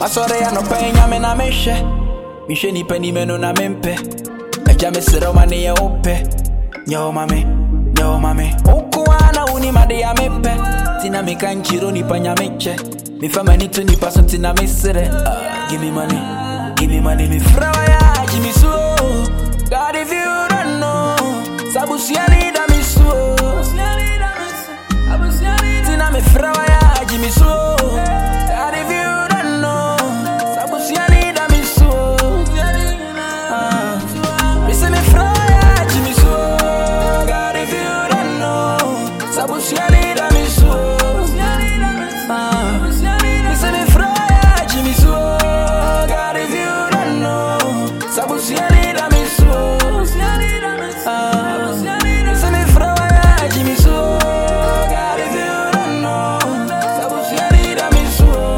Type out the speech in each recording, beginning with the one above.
Masore ya no penya me na meshe. Mishe ni peni meno na mempe. Eja me sero mane ya ope. Nyo mame. Ukuana uni made ya mepe. Tina me kanchiro ni panya meche. Mi fama ni tu ni paso tina me sere. Give me money, me frawa ya Jimmy Suo. God if you don't know, Sabusiani da me suo. Tina me frawa ya Jimmy Suo. God if you don't know, Sabusiani da me suo. Me say me frawa ya Jimmy Suo. God if you don't know, Sabusiani da me suo. Me say me frawa ya Jimmy Suo. God if you don't know, Sabusiani da me suo. Me say me frawa ya Jimmy Suo. God if you don't know, Sabusiani da me suo.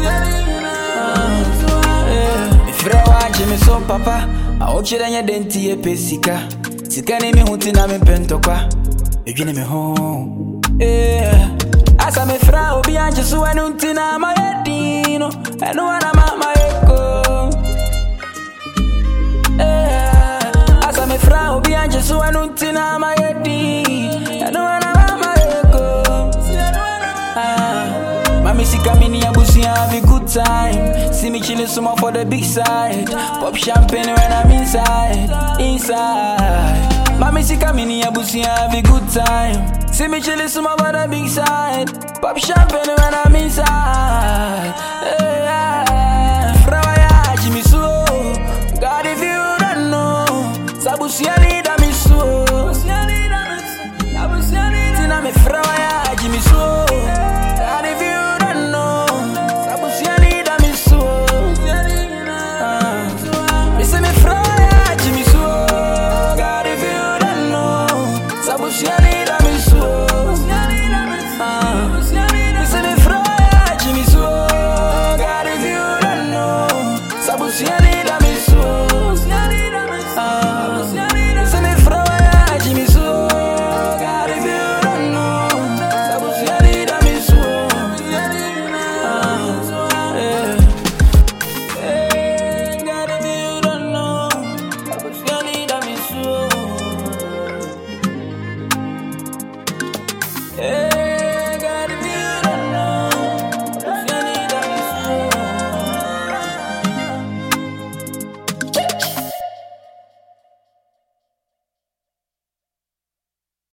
Me frawa Jimmy Suo papa. A ochire nye denti e pesika. Sika ni mi huti na mi pentokwa. Ejine me ho. Asa me fra obi anje so enu ntina ma yedino. Enu ana ma eko. Asa me fra obi anje so enu ntina ma yedi. Enu ana ma eko. Mami sika mini abusi have a good time. See me chilling some more for the big side. Pop champagne when I'm inside. Mami sika mini abusi have a good time. See me chilling some more for the big side. Pop champagne when I'm inside.